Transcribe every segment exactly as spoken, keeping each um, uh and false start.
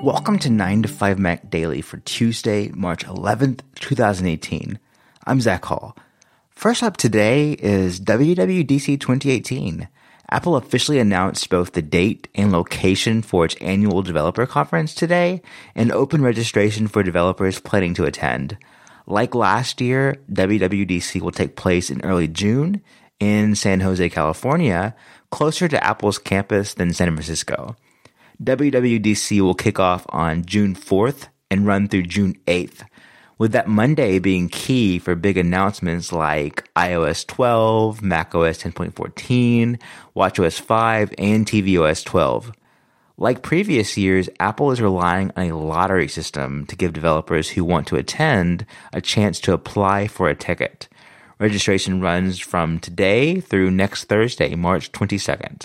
Welcome to nine to five Mac Daily for Tuesday, March eleventh, twenty eighteen. I'm Zach Hall. First up today is W W D C twenty eighteen. Apple officially announced both the date and location for its annual developer conference today and open registration for developers planning to attend. Like last year, W W D C will take place in early June in San Jose, California, closer to Apple's campus than San Francisco. W W D C will kick off on June fourth and run through June eighth, with that Monday being key for big announcements like i O S twelve, macOS ten point fourteen, watchOS five, and tvOS twelve. Like previous years, Apple is relying on a lottery system to give developers who want to attend a chance to apply for a ticket. Registration runs from today through next Thursday, March twenty-second.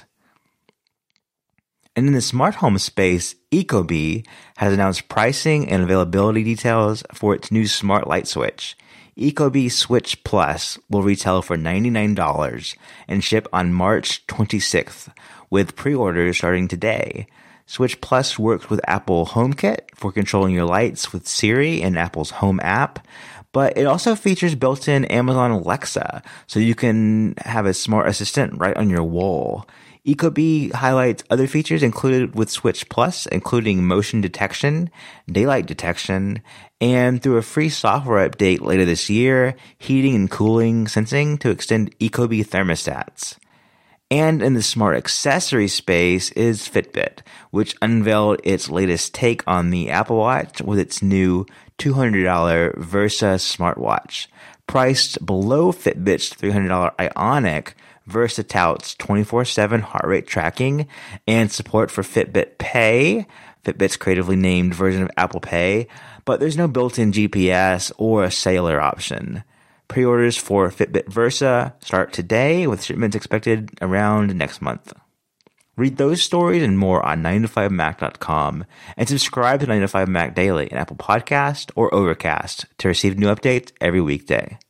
And in the smart home space, Ecobee has announced pricing and availability details for its new smart light switch. Ecobee Switch Plus will retail for ninety-nine dollars and ship on March twenty-sixth, with pre-orders starting today. Switch Plus works with Apple HomeKit for controlling your lights with Siri and Apple's Home app, but it also features built-in Amazon Alexa, so you can have a smart assistant right on your wall. Ecobee highlights other features included with Switch Plus, including motion detection, daylight detection, and through a free software update later this year, heating and cooling sensing to extend Ecobee thermostats. And in the smart accessory space is Fitbit, which unveiled its latest take on the Apple Watch with its new two hundred dollars Versa smartwatch. Priced below Fitbit's three hundred dollars Ionic, Versa touts twenty-four seven heart rate tracking and support for Fitbit Pay, Fitbit's creatively named version of Apple Pay, but there's no built-in G P S or a cellular option. Pre-orders for Fitbit Versa start today, with shipments expected around next month. Read those stories and more on nine to five mac dot com and subscribe to nine to five Mac Daily in Apple Podcast or Overcast to receive new updates every weekday.